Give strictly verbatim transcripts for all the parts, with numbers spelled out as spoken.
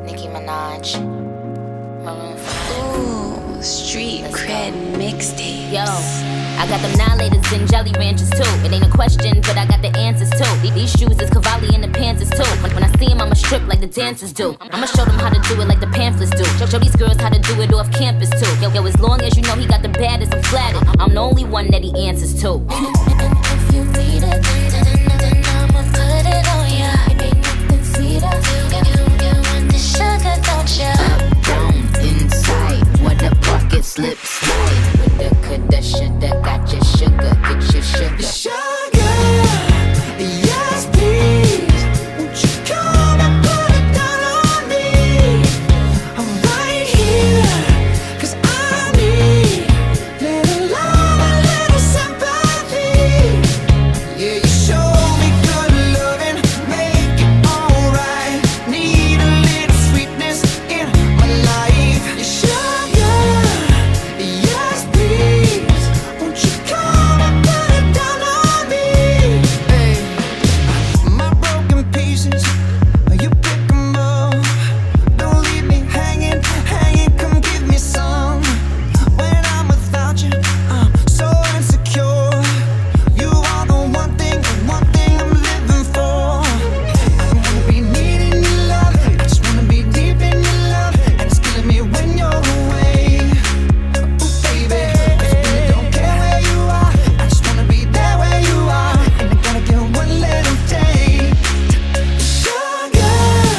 Nicki Minaj. Maroon five. Ooh, street Let's cred go. mixtape. Yo, I got them Nihilators and Jelly Ranchers too. It ain't a question, but I got the answers too. These shoes is Cavalli and the pants is too. When, when I see them, I'ma strip like the dancers do. I'ma show them how to do it like the pamphlets do. Show, show these girls how to do it off campus too. Yo, yo, as long as you know he got the baddest, I'm flattered. I'm the only one that he answers to. If you need it, then I'ma put it on ya. Ain't nothing sweeter. You, you want the sugar, don't ya? Up, down, inside, what a pocket slip slide. Woulda, coulda, shoulda, got your sugar, get your sugar. Sugar, yes please. Won't you come and put it down on me? I'm right here, 'cause I need little love, a little sympathy. Yeah, you show me good loving, make it alright. Need a little sweetness in my life. You sugar, yes please. Won't you come and put it down on me? Hey, my broken pieces, you pick 'em up. Don't leave me hanging, hanging. Come give me some. When I'm without you, I'm so insecure. You are the one thing, the one thing I'm living for. I don't wanna be needing your love, I just wanna be deep in your love, and it's killing me when you're away. Ooh, baby, 'cause I really don't care where you are, I just wanna be there where you are, and I gotta get one little taste. Sugar,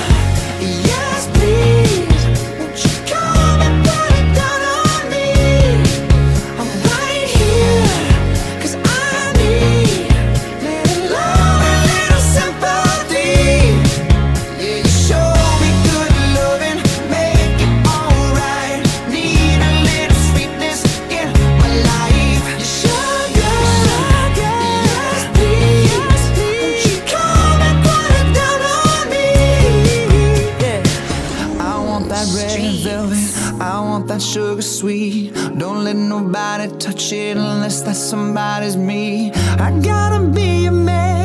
yes please. Won't you come and put it down on me? I'm right here, 'cause I need little love, a little sympathy. Yeah, you show me good loving, make it alright. Need a little sweetness in my life. You sugar, yes please. Won't you come and put it down on me? Yeah, I want that red velvet, I want that sugar sweet. Don't let nobody touch it unless that somebody's me. I gotta be a man.